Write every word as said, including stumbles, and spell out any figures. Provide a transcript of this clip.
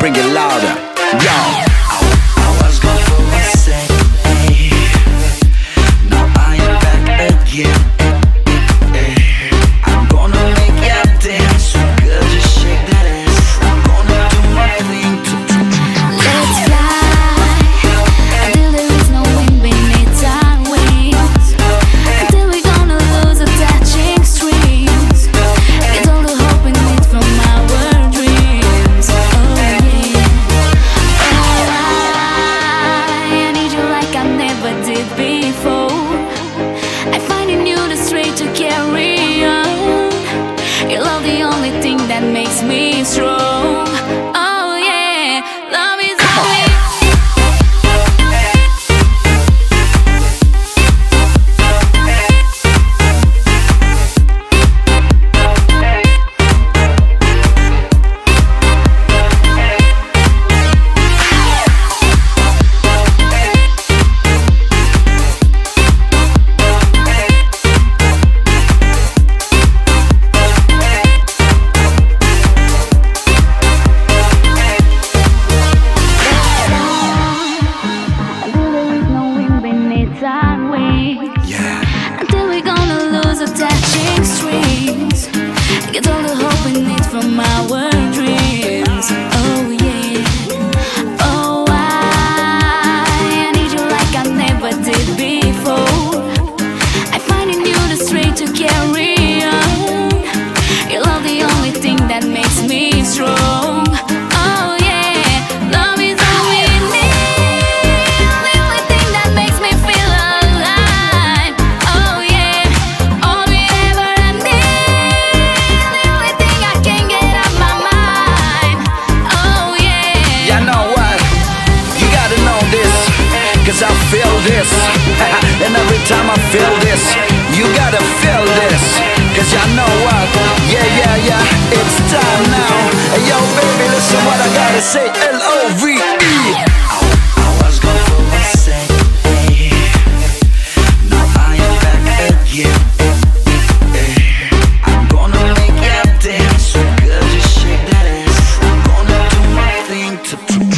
bring it louder. Yo. I was gone for a sec, now I am back again. I'm gonna make ya dance, girl, just shake that ass. I'm gonna do my thing to Let's fly until there is no wind beneath our wings, until we're gonna lose attaching strings. Get all the hope we need from our dreams. Oh yeah. Oh, I, I need you like I never did before. I find in you the strength to carry on. Your love the only thing that makes me strong. Oh yeah, love is all we until we're gonna lose attaching strings. Get all the hope we need from our dreams. Oh yeah. Oh, I, I need you like I never did before. I find in you the strength to carry on. Your love the only thing that makes me strong. Oh yeah, love is all we need. The only thing that makes me feel alive. Oh yeah, all we ever need. The only thing I can't get out my mind. Oh yeah. You know what? You gotta know this, cause I feel this. And every time I feel this, you gotta feel this, cause you know what? Yeah, yeah, yeah, it's time now. Hey yo, baby, listen what I gotta say. L O V E. I was gone for a sec, now I am back again. I'm gonna make ya dance, girl, just shake that ass. I'm gonna do my thing to